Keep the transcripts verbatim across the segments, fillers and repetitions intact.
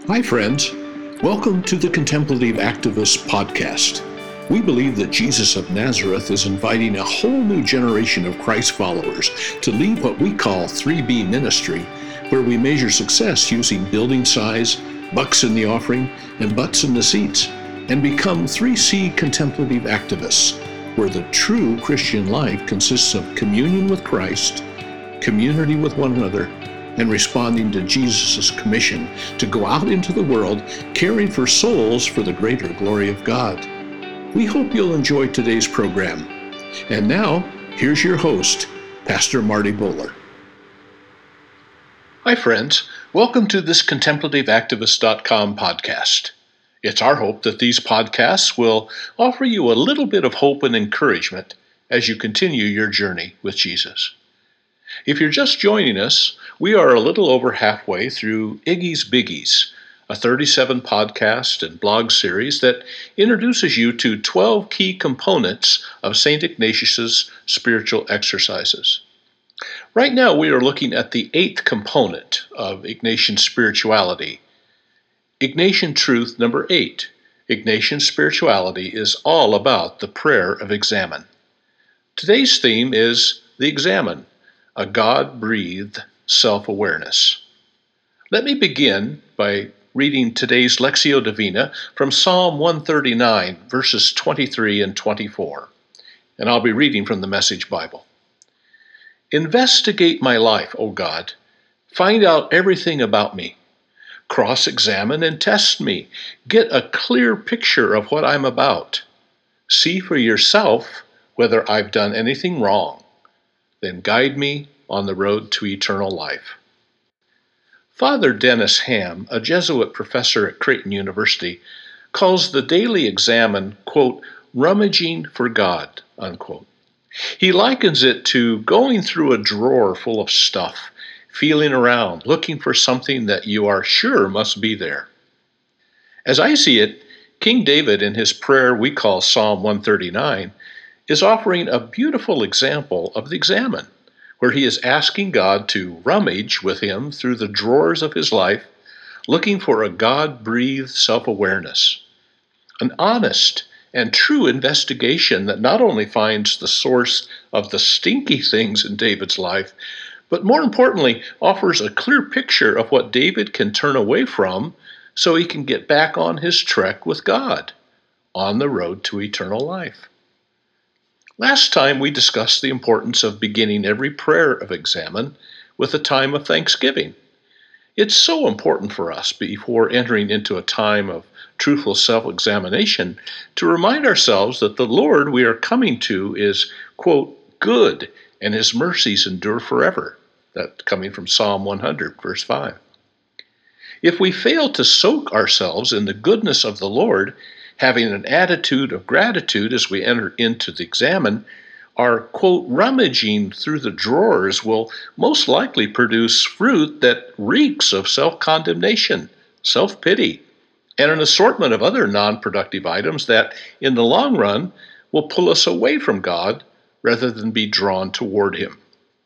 Hi, friends. Welcome to the Contemplative Activist Podcast. We believe that Jesus of Nazareth is inviting a whole new generation of Christ followers to lead what we call three B ministry, where we measure success using building size, bucks in the offering, and butts in the seats, and become three C contemplative activists, where the true Christian life consists of communion with Christ, community with one another, and responding to Jesus' commission to go out into the world caring for souls for the greater glory of God. We hope you'll enjoy today's program. And now, here's your host, Pastor Marty Bowler. Hi, friends. Welcome to this contemplative activist dot com podcast. It's our hope that these podcasts will offer you a little bit of hope and encouragement as you continue your journey with Jesus. If you're just joining us, we are a little over halfway through Iggy's Biggies, a thirty-seven podcast and blog series that introduces you to twelve key components of Saint Ignatius's spiritual exercises. Right now we are looking at the eighth component of Ignatian spirituality. Ignatian truth number eight. Ignatian spirituality is all about the prayer of examen. Today's theme is the examen, a God-breathed self-awareness. Let me begin by reading today's Lectio Divina from Psalm one thirty-nine, verses twenty-three and twenty-four, and I'll be reading from the Message Bible. Investigate my life, O God. Find out everything about me. Cross-examine and test me. Get a clear picture of what I'm about. See for yourself whether I've done anything wrong. Then guide me on the road to eternal life. Father Dennis Ham, a Jesuit professor at Creighton University, calls the daily examen, quote, rummaging for God, unquote. He likens it to going through a drawer full of stuff, feeling around, looking for something that you are sure must be there. As I see it, King David, in his prayer we call Psalm one thirty-nine, is offering a beautiful example of the examen, where he is asking God to rummage with him through the drawers of his life, looking for a God-breathed self-awareness, an honest and true investigation that not only finds the source of the stinky things in David's life, but more importantly, offers a clear picture of what David can turn away from so he can get back on his trek with God, on the road to eternal life. Last time we discussed the importance of beginning every prayer of examen with a time of thanksgiving. It's so important for us before entering into a time of truthful self-examination to remind ourselves that the Lord we are coming to is, quote, good, and his mercies endure forever. That coming from Psalm one hundred, verse five. If we fail to soak ourselves in the goodness of the Lord, having an attitude of gratitude as we enter into the examen, our, quote, rummaging through the drawers will most likely produce fruit that reeks of self-condemnation, self-pity, and an assortment of other non-productive items that, in the long run, will pull us away from God rather than be drawn toward him.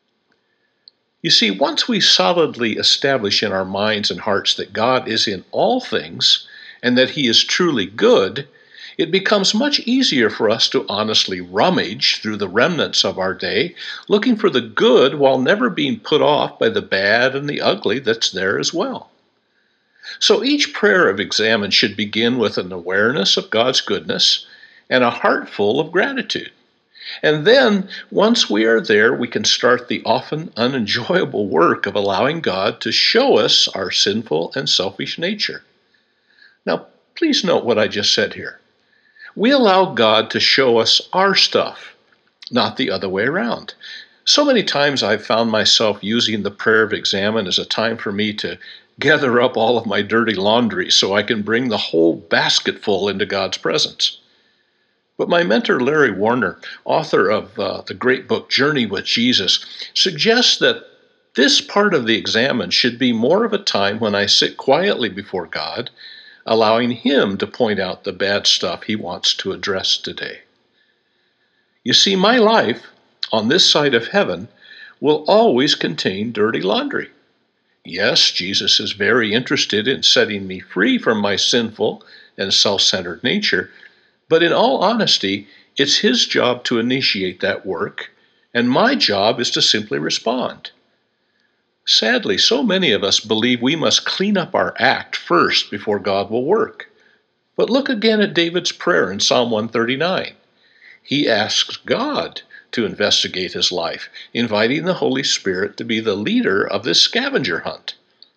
You see, once we solidly establish in our minds and hearts that God is in all things, and that he is truly good, it becomes much easier for us to honestly rummage through the remnants of our day, looking for the good while never being put off by the bad and the ugly that's there as well. So each prayer of examen should begin with an awareness of God's goodness and a heart full of gratitude. And then, once we are there, we can start the often unenjoyable work of allowing God to show us our sinful and selfish nature. Now, please note what I just said here. We allow God to show us our stuff, not the other way around. So many times I've found myself using the prayer of examen as a time for me to gather up all of my dirty laundry so I can bring the whole basketful into God's presence. But my mentor, Larry Warner, author of uh, the great book Journey with Jesus, suggests that this part of the examen should be more of a time when I sit quietly before God, allowing him to point out the bad stuff he wants to address today. You see, my life on this side of heaven will always contain dirty laundry. Yes, Jesus is very interested in setting me free from my sinful and self-centered nature, but in all honesty, it's his job to initiate that work, and my job is to simply respond. Sadly, so many of us believe we must clean up our act first before God will work. But look again at David's prayer in Psalm one thirty-nine. He asks God to investigate his life, inviting the Holy Spirit to be the leader of this scavenger hunt.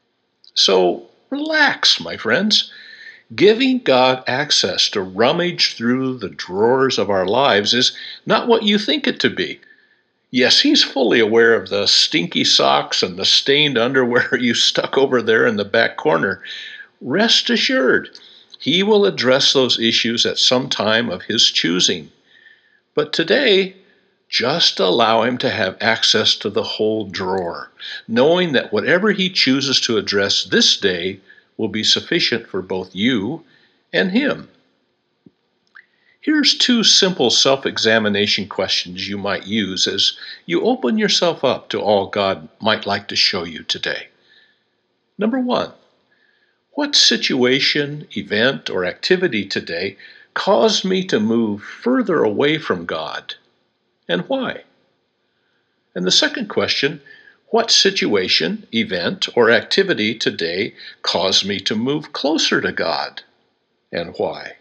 So relax, my friends. Giving God access to rummage through the drawers of our lives is not what you think it to be. Yes, he's fully aware of the stinky socks and the stained underwear you stuck over there in the back corner. Rest assured, he will address those issues at some time of his choosing. But today, just allow him to have access to the whole drawer, knowing that whatever he chooses to address this day will be sufficient for both you and him. Here's two simple self-examination questions you might use as you open yourself up to all God might like to show you today. Number one, what situation, event, or activity today caused me to move further away from God, and why? And the second question, what situation, event, or activity today caused me to move closer to God, and why?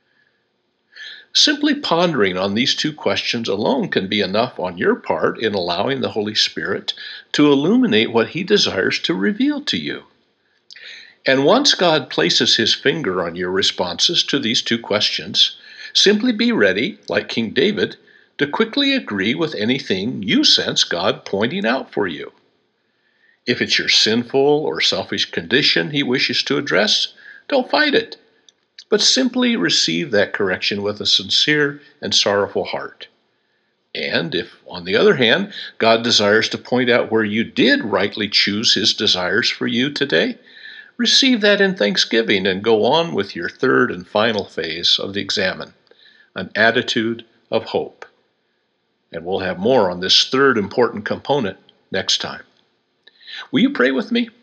Simply pondering on these two questions alone can be enough on your part in allowing the Holy Spirit to illuminate what he desires to reveal to you. And once God places his finger on your responses to these two questions, simply be ready, like King David, to quickly agree with anything you sense God pointing out for you. If it's your sinful or selfish condition he wishes to address, don't fight it, but simply receive that correction with a sincere and sorrowful heart. And if, on the other hand, God desires to point out where you did rightly choose his desires for you today, receive that in thanksgiving and go on with your third and final phase of the examen, an attitude of hope. And we'll have more on this third important component next time. Will you pray with me?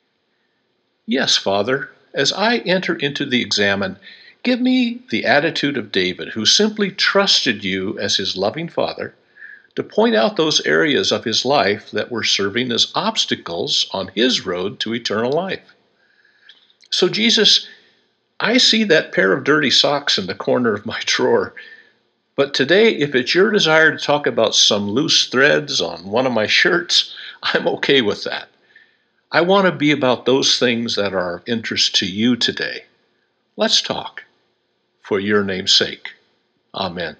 Yes, Father, as I enter into the examen, give me the attitude of David, who simply trusted you as his loving father, to point out those areas of his life that were serving as obstacles on his road to eternal life. So, Jesus, I see that pair of dirty socks in the corner of my drawer. But today, if it's your desire to talk about some loose threads on one of my shirts, I'm okay with that. I want to be about those things that are of interest to you today. Let's talk, for your name's sake. Amen.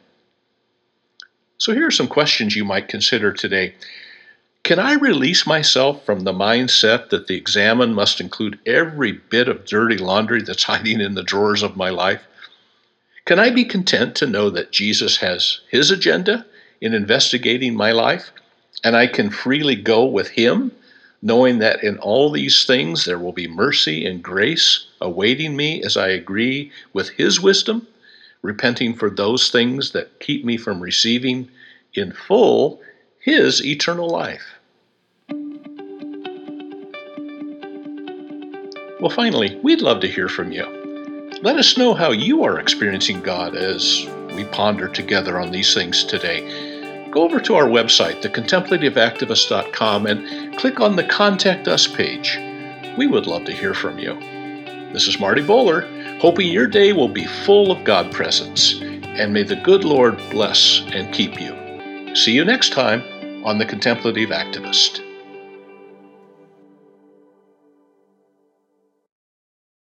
So here are some questions you might consider today. Can I release myself from the mindset that the examen must include every bit of dirty laundry that's hiding in the drawers of my life? Can I be content to know that Jesus has his agenda in investigating my life, and I can freely go with him, knowing that in all these things there will be mercy and grace awaiting me as I agree with his wisdom, repenting for those things that keep me from receiving in full his eternal life? Well, finally, we'd love to hear from you. Let us know how you are experiencing God as we ponder together on these things today. Go over to our website, the contemplative activist dot com, and click on the Contact Us page. We would love to hear from you. This is Marty Bowler, hoping your day will be full of God presence, and may the good Lord bless and keep you. See you next time on The Contemplative Activist.